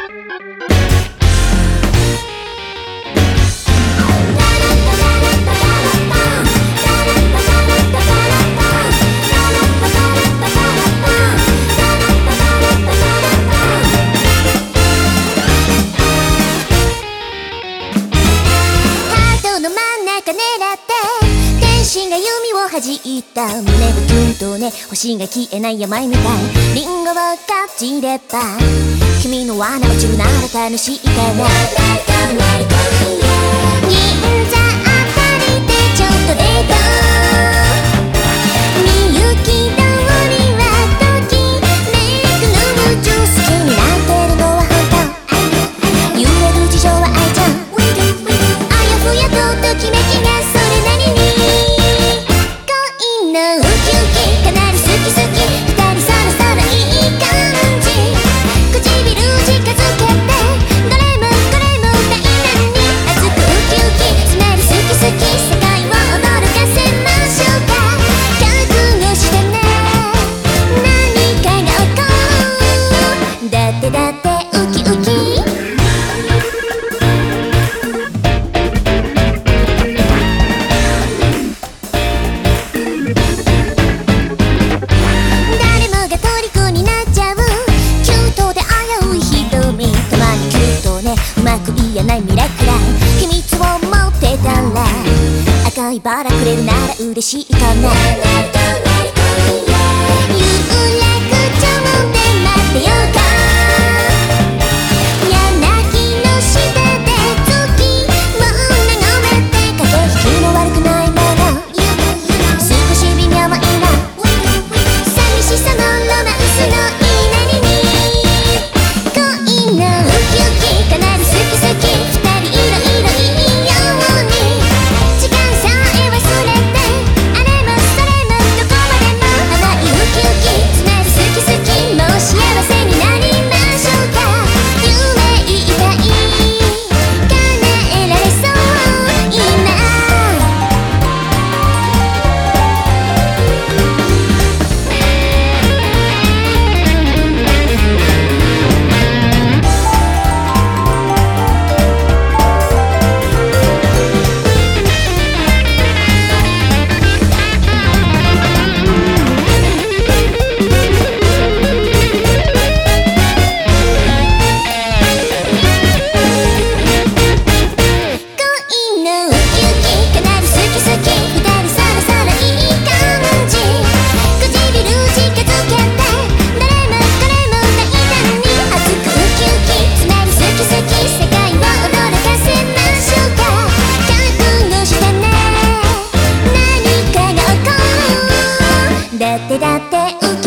星が弓を弾いた胸がキュンとね、星が消えない病みたい。リンゴをかじれば君の罠落ちるなら楽しいかな。銀座あたりでちょっとデート、みゆき通りはときめくの夢中、好きになってるのは本当、揺れる事情は愛ちゃん、あやふやとときめきがそれなりにウキウキかなり好き好き、二人そろそろいい感じ、唇近づけてどれもこれも大胆に熱くウキウキ、つまり好き好き、世界を驚かせましょうか。覚悟してね、何かが起こる、だってだってウキウキ。うまく言えないミラクラ秘密を持ってたら赤いバラくれるなら嬉しいかな。有楽町で待ってようか、柳の下で月を眺めて、駆け引きも悪くないもの、少し微妙もいいの、寂しさのロマンスのいなりに恋のウキウキかなり好き好き、二人いろいろいいように時間さえ忘れて、あれもそれもどこまでも甘いウキウキ、つまり好き好き、もう幸せになりましょうか。夢いっぱい叶えられそう今、だって